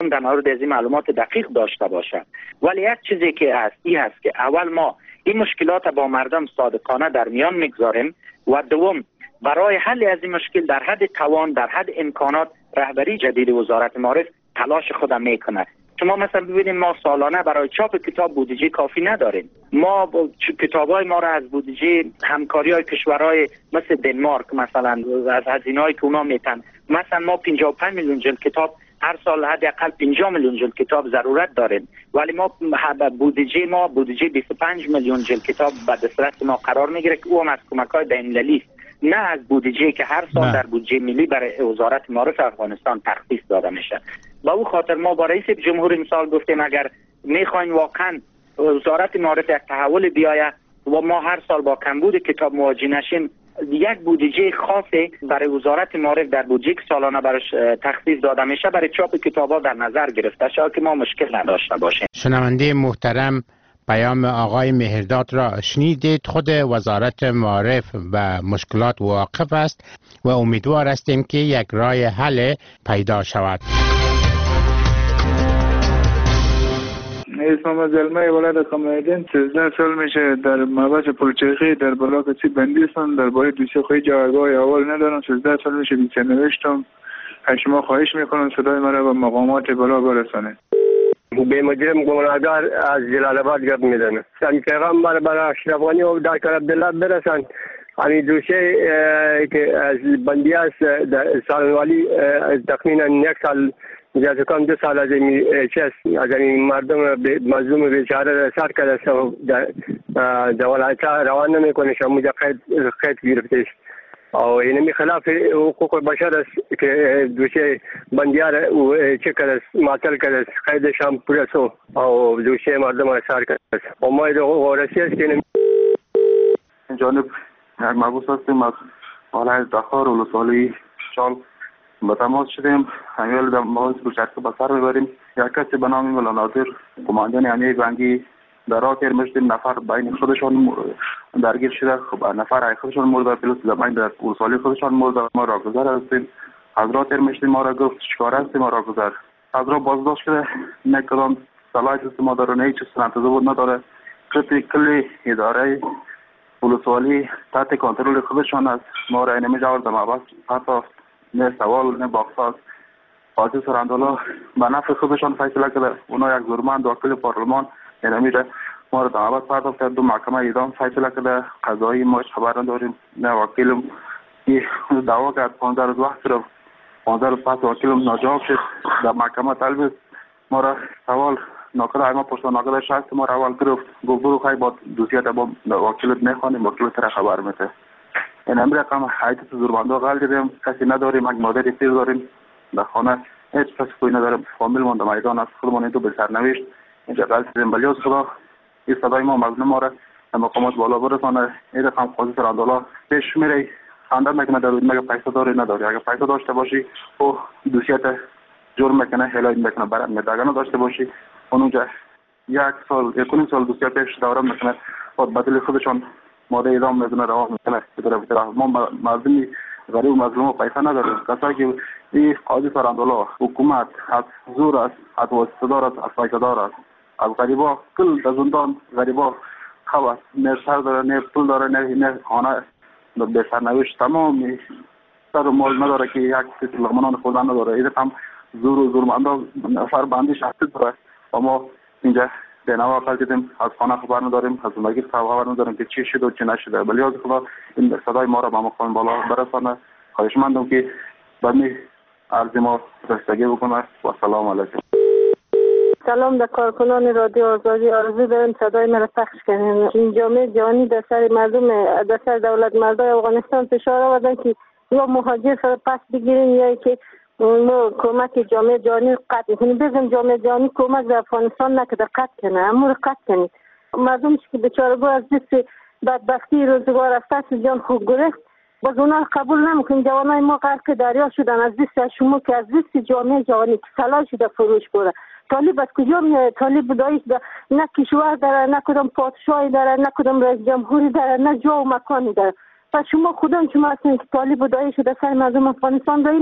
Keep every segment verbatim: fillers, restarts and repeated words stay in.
در مورد از این معلومات دقیق داشته باشه. ولی یک چیزی که هست این هست که اول ما این مشکلات با مردم صادقانه در میان میگذاریم و دوم برای حل از این مشکل در حد توان در حد امکانات رهبری جدید وزارت معارف تلاش خود میکنه. شما مثلا ببینید ما سالانه برای چاپ کتاب بودجه کافی نداریم. ما کتابای ما را از بودجه همکاری های کشورهای مثل دنمارک مثلا از هزینه‌ای که اونا میتن مثلا ما پنجاه و پنج میلیون جلد کتاب هر سال حداقل پنجاه میلیون جلد کتاب ضرورت داریم، ولی ما بودجه ما بودجه بیست و پنج میلیون جلد کتاب به دسترس ما قرار میگیره که او هم از کمک‌های بین‌المللی نه از بودجه که هر سال در بودجه ملی برای وزارت معارف افغانستان تخصیص داده میشه. با او خاطر ما با رئیس جمهور امسال گفتیم اگر میخواین واقعا وزارت معارف یک تحول بیاید و ما هر سال با کمبود کتاب مواجه نشیم، یک بودجه خاصی برای وزارت معارف در بودجه که سالانه برش تخصیص داده میشه برای چاپ کتاب‌ها در نظر گرفته شود که ما مشکل نداشته باشیم. شنونده محترم، پیام آقای مهرداد را شنیدید. خود وزارت معارف و مشکلات واقف است و امیدوار هستیم که یک راه حل پیدا شود. اسمم از علمه ولایت قمرالدین سیزده سال میشه در محبس پلچرخی در بلاک سی بندی هستم. درباره دوسیه خواهی جوابگاه اول ندارم. سیزده سال میشه دوسیه نوشتم. شما خواهش میکنم صدای مرا به مقامات بالا برسانید. به مجرم گناهکار از جلال آباد گپ میزنه. سن پیغام بر بر اشرف غنی و دکتر عبدالله برسان. همین دوسیه که از بندی است سالوالی تقریبا یک سال یا کم دو سال از این چیز از این مردم مظلوم بیچاره سر کرده در ولایت روان نمیکنه. شما قید قید گرفتش او اینمی خلاف حقوق بشر است که دوسیه بندیار چه کرده معطل کرده قیدش هم پرسو او دوسیه مردم سر کرده و ما غورسی است که جانب یک محبوس هستیم از ولایت دخار و لسالی شال با تماس شدیم. همیل در مواز بچرکه بسر میبریم. یک کسی به نام مولا ناظر کماندان امیه بانگی در راه تیر میشدیم. نفر بین خودشان درگیر شده. خب نفر خودشان مرده پلوس زمین در لسالی خودشان مرده. ما را گذر هستیم. از راه تیر میشدیم. ما را گفت چیکار هستیم. ما را گذر از راه بازداشت شده. نه کدام صلاحیت است ما داره نه چیز تضاد نداره. کلی کلی اداره ولسوالی تحت کنترل خودشان است. ما را اینمی جواب در محبس حتی نه سوال نه باقصاست. قاضی سراندولا به نفع خودشان فیصله کرده. اونا یک زورمند وکیل پارلمان اینمی را ما را در محبس پرداخت کرد. دو محکمه اعدام فیصله کرده. قضایی ما خبر نداریم. نه وکیلم این دعوا کرد پانزده روز وقت رو پانزده روز پس وکیلم ناجواب شد. در محکمه طلب ما را سوال ناکده ما پشت ناکده شخص ما را اول گرفت. گفت برو خواهی با دوسیت با وکیلت میخوانیم. وکیلت را خبر میده. این امر رقم حیثیت زورمندا غل دیدیم. کسی نداریم. یک مادر پیر داریم در خانه. هیچ کسی کوی نداریم. فامیل من در میدان است. خودمان این تو به سرنوشت اینجا غل دیدیم. بلیاز خدا این صدای ما مظلوم ما را مقامات بالا برسانه. این رقم قاضی سراندولا پیش میره خنده میکنه در مگه پیسه داری نداری. اگه پیسه داشته باشی او دوسیت جرم میکنه هلای میکنه برات میده. اگه نداشته باشی اونجا یک سال یک سال دوسیت پیش دوره میکنه. خود بدل خودشان ماده اعدام میزنه روان میکنه. بدر ما مردمی غریب و مظلوم پیسه نداریم. کسایی که این قاضی سراندولا حکومت از زور است از واسطه‌دار است از فایده‌دار است از غریبا کل در زندان غریبا خواست نه سر داره نه پول داره نه نه خانه به سرنوشت تمام سر و مال نداره که یک کسی لغمنان خوردن نداره. این هم زور و زورمندا نفر بندیش هستی داره و ما اینجا دنوا کردیم. از خانه خبر نداریم. از زندگی خبر نداریم که چی شد و چی نشده. ولی از خدا این صدای ما را به مقام بالا برسانه. خواهشمندم که بمی عرض ما رسیدگی بکنه و سلام علیکم. سلام در کارکنان رادیو آزادی. آرزو دارم صدای مرا پخش کنیم. این جامعه جهانی در سر مردم در سر دولت مردای افغانستان فشار آوردن که یا مهاجر سر پس بگیرین یا که ما کمک جامعه جهانی قطع کنیم. بزن جامعه جهانی کمک در افغانستان نکرده قطع کنه. امور قطع کنید. مردم که بیچارگو از دست بدبختی روزگار از پس جان خوب گرفت باز اونا قبول نمیکنیم. جوانای ما غرق دریا شدن از دست شما که از دست جامعه جهانی که سلاح شده فروش بره. طالب از کجا میاد؟ طالب دایش نه کشور داره نه کدام پادشاهی داره نه کدام رئیس جمهوری داره نه جا و مکانی داره. پس شما خودم شما هستین که طالب دایش در سر مردم افغانستان داریم که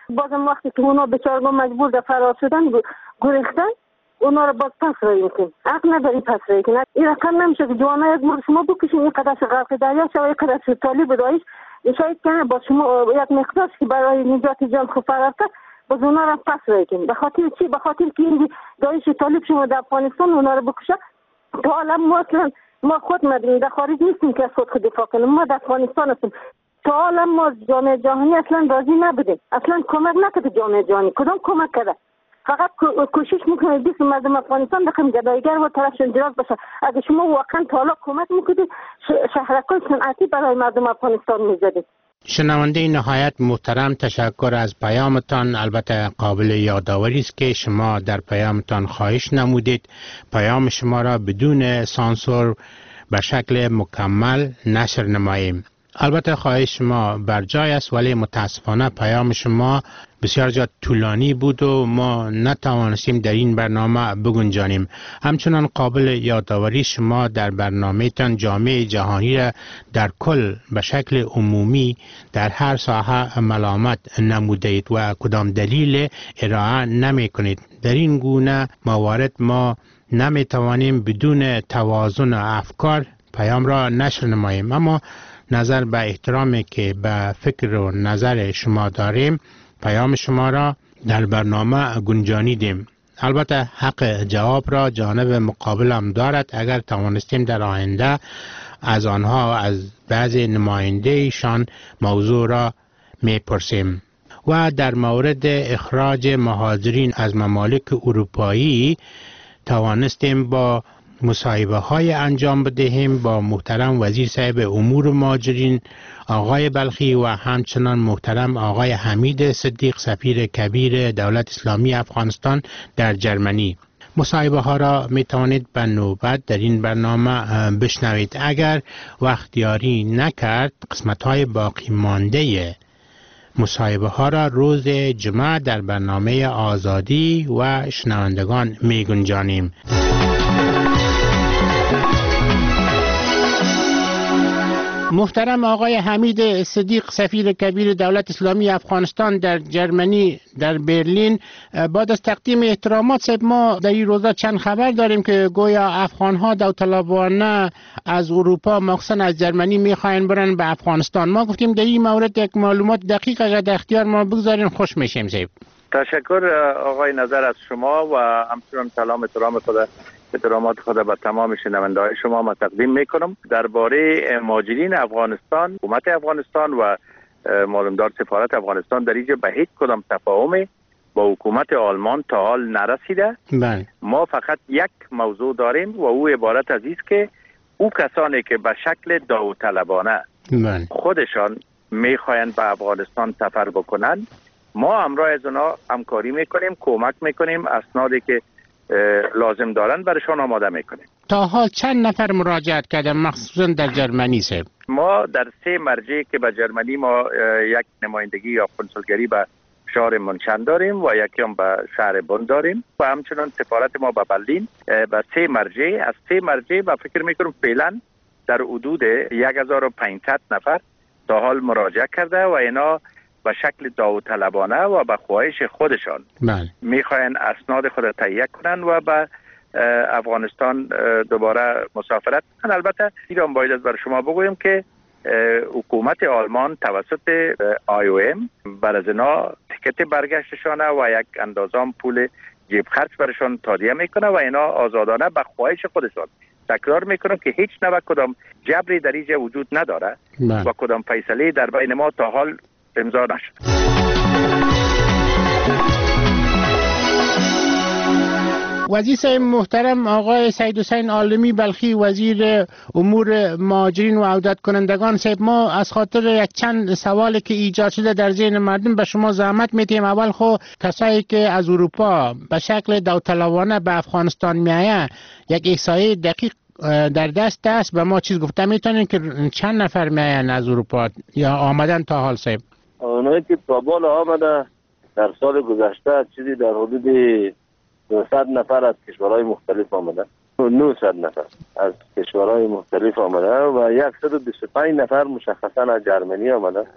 بازم وقتی که اونا بیچارگاه مجبور در فرار شدن گریختن، اونا رو باز پس رایی میکنیم. حق نداری پس رایی کنید. این رقم نمیشه که جوانای یک مورد شما بکشین این قدر غرق دریا شوه، یک قدر طالب دایش شاید کنه با شما یک مقدار که برای نجات جان خود فرار کرد باز اونا رو پس رایی کنید. به خاطر چی؟ به خاطر که این دایش طالب شما در افغانستان اونا رو بکشه. تا حالا ما اصلا ما خود ندیم در خارج نیستیم که از خود خود دفاع کنیم، ما در افغانستان هستیم. تا حالا ما جامعه جهانی اصلا راضی نبودیم، اصلا کمک نکرده جامعه جهانی. کدام کمک کرده؟ فقط کوشش میکنه دیست مردم افغانستان بخیم گدایگر و طرفشون دراز بشه. اگه شما واقعا تا حالا کمک میکنید شهرکای صنعتی برای مردم افغانستان میزدید. شنونده نهایت محترم، تشکر از پیامتان. البته قابل یادآوری است که شما در پیامتان خواهش نمودید پیام شما را بدون سانسور به شکل مکمل نشر نماییم. البته خواهش شما بر جای است، ولی متاسفانه پیام شما بسیار زیاد طولانی بود و ما نتوانستیم در این برنامه بگنجانیم. همچنان قابل یادآوری شما در برنامه تان جامعه جهانی را در کل به شکل عمومی در هر ساحه ملامت نموده اید و کدام دلیل ارائه نمی کنید. در این گونه موارد ما نمی توانیم بدون توازن افکار پیام را نشر نماییم. اما نظر به احترامی که به فکر و نظر شما داریم پیام شما را در برنامه گنجانیدیم. البته حق جواب را جانب مقابل هم دارد. اگر توانستیم در آینده از آنها از بعضی نماینده ایشان موضوع را میپرسیم. و در مورد اخراج مهاجرین از ممالک اروپایی توانستیم با مصاحبه های انجام بدهیم با محترم وزیر صاحب امور مهاجرین آقای بلخی و همچنان محترم آقای حمید صدیق سفیر کبیر دولت اسلامی افغانستان در جرمنی. مصاحبه ها را می توانید به نوبت در این برنامه بشنوید. اگر وقت یاری نکرد قسمت های باقی مانده مصاحبه ها را روز جمعه در برنامه آزادی و شنوندگان می گنجانیم. محترم آقای حمید صدیق سفیر کبیر دولت اسلامی افغانستان در جرمنی در برلین، بعد از تقدیم احترامات صاحب ما در این روزا چند خبر داریم که گویا افغان‌ها داوطلبانه از اروپا مخصوصا از جرمنی میخواین برن به افغانستان. ما گفتیم در این مورد یک معلومات دقیق اگر در اختیار ما بگذارین خوش میشیم صاحب. تشکر آقای نظر از شما و همچنان سلام احترام خود احترامات خود به تمام شنونده‌های شما ما تقدیم میکنم. درباره مهاجرین افغانستان، حکومت افغانستان و معلومدار سفارت افغانستان در اینجا به هیچ کدام تفاهمی با حکومت آلمان تا حال نرسیده. بله. ما فقط یک موضوع داریم و او عبارت از است که او کسانی که به شکل داوطلبانه بله. خودشان میخواین به افغانستان سفر بکنن، ما همراه از اونا همکاری میکنیم، کمک میکنیم، اسنادی که لازم دارن برشان آماده میکنیم. تا حال چند نفر مراجعت کردن مخصوصا در جرمنی صاحب؟ ما در سه مرجع که به جرمنی ما یک نمایندگی یا کنسولگری به شهر منشن داریم و یکی هم به شهر بن داریم و همچنان سفارت ما به برلین. به سه مرجع از سه مرجع با فکر میکنم فعلا در حدود یک هزار و پانصد نفر تا حال مراجعه کرده و اینا به شکل داوطلبانه و به خواهش خودشان بله. میخواین اسناد خود تهیه کنن و به افغانستان دوباره مسافرت کنن. البته ایران باید از بر شما بگویم که حکومت آلمان توسط آی او ام بر از اینا تیکت برگشتشانه و یک اندازه پول جیب خرج برشان تادیه میکنه و اینا آزادانه به خواهش خودشان. تکرار میکنم که هیچ نوع کدام جبری در اینجا وجود نداره بله. و کدام فیصله در بین ما تا حال امضا نشد. وزیر صاحب محترم آقای سید حسین عالمی بلخی وزیر امور مهاجرین و عودت کنندگان صاحب، ما از خاطر یک چند سوالی که ایجاد شده در ذهن مردم به شما زحمت میدیم. اول خو کسایی که از اروپا به شکل داوطلبانه به افغانستان میآیند یک احصایه دقیق در دست است به ما چیز گفته میتونین که چند نفر میآیند از اروپا یا آمدن تا حال صاحب؟ اونایی که تا بالا آمده در سال گذشته چیزی در حدود نهصد نفر از کشورهای مختلف آمده، نهصد نفر از کشورهای مختلف آمده و صد و بیست و پنج نفر مشخصا از جرمنی آمده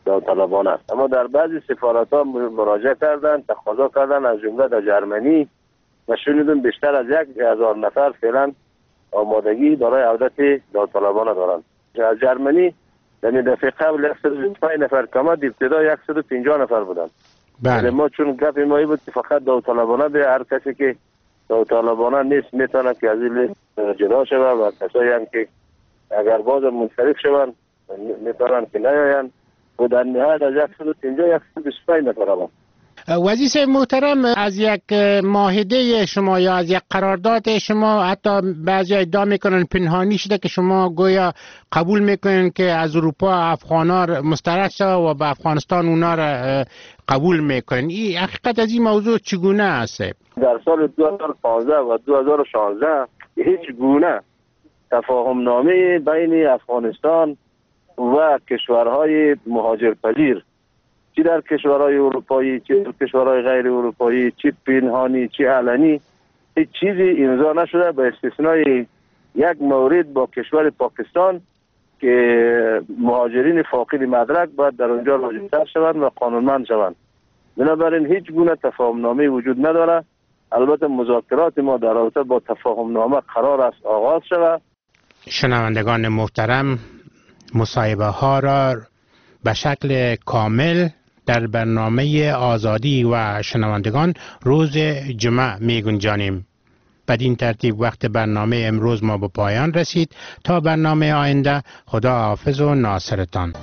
داوطلبانه است. اما در بعضی سفارت ها مراجعه کردن، تقاضا کردن، از جمله در جرمنی و شنیدم بیشتر از یک هزار نفر فعلا آمادگی برای عودت داوطلبانه دارند. از جرمنی در دفعه قبل صد و بیست و پنج نفر کمد، ابتدا صد و پنجاه نفر بودند. بله. ما چون گپ ما بود که فقط داوطلبانه به هر کسی که داوطلبانه نیست میتونه که از این لیست جدا شود و کسایی هم که اگر باز منصرف شوند میتونن که نیاین و در نهایت از صد و پنجاه صد و بیست و پنج نفر هم. وزیر محترم، از یک معاهده شما یا از یک قرارداد شما حتی بعضی ادعا میکنن پنهانی شده که شما گویا قبول میکنن که از اروپا افغانا مسترد شده و به افغانستان اونا را قبول میکنن. این حقیقت از این موضوع چگونه است؟ در سال دو هزار و پانزده و دو هزار و شانزده هیچ گونه تفاهم نامه بین افغانستان و کشورهای مهاجرپذیر، چی در کشورهای اروپایی، چی در کشورهای غیر اروپایی، چی پنهانی، چی علنی، هیچ چیزی امضا نشده به استثنای یک مورد با کشور پاکستان که مهاجرین فاقد مدرک باید در اونجا راجع‌تر شوند و قانونمند شوند. بنابراین هیچ گونه تفاهم نامه وجود نداره. البته مذاکرات ما در رابطه با تفاهم نامه قرار است آغاز شود. شنوندگان محترم، مصاحبه ها را به شکل کامل در برنامه آزادی و شنوندگان روز جمعه می گنجانیم. بدین ترتیب وقت برنامه امروز ما به پایان رسید. تا برنامه آینده، خدا حافظ و ناصرتان.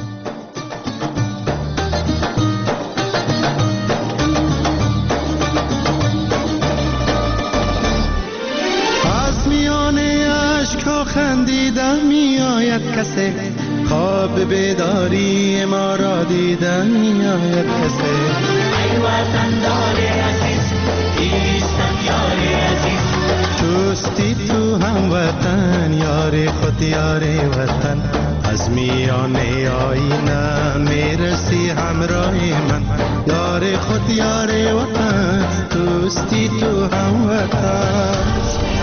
از میان اشک‌ها خندیدن میآید کسی، خواب بیداری ما را دیدن میآید کسی. ای وطندار عزیز، ایستم یار عزیز، دوستی تو هم وطن، یار خود یار وطن. از میان آینه میرسی همراه من، یار خود یار وطن، دوستی تو هم وطن.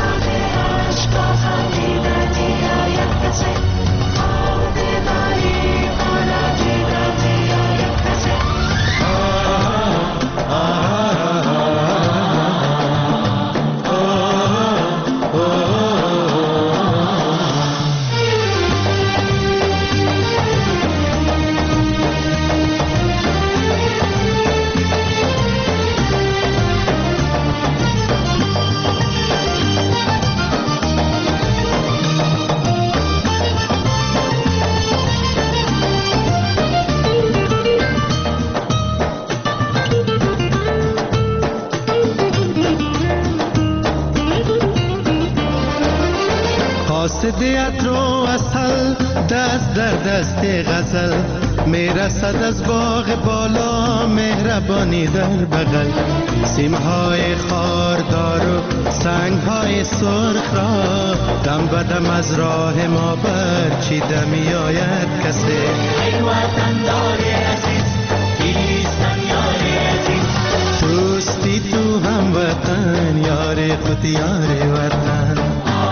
قاصدیت رو اصل دست در دست غزل، میرسد از باغ بالا مهربانی در بغل. سیمهای خاردار و سنگهای سرخ را دم بدم از راه ما برچیده میآید کسی. ای وطندار عزیز، ایستم یار عزیز، دوستی تو هم وطن، یار خود یار وطن.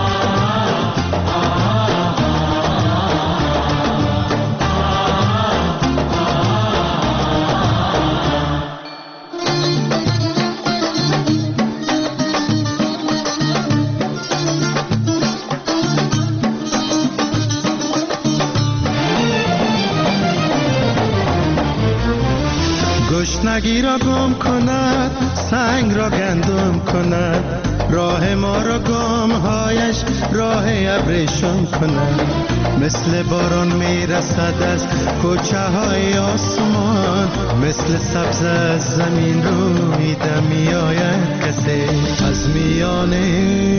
گشنگی را گم کند، سنگ را گندم کند، راه ما را گام هایش راه ابریشم کند. مثل باران میرسد از کوچه های آسمان، مثل سبز از زمین رویده میآید کسی. از میانه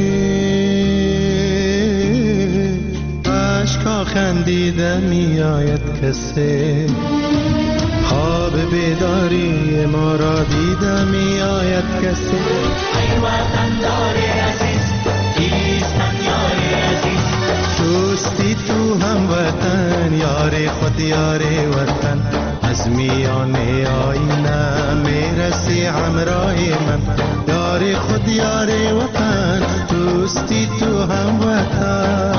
اشک‌ها خندیده میآید کسی، خواب بیداری ما را دیده میآید کسی. ای وطندار عزیز، ایستم یار عزیز، دوستی تو هم وطن، یار خود یار وطن. از میان آینه میرسی همراه من، یار خود یار وطن، دوستی تو هم وطن.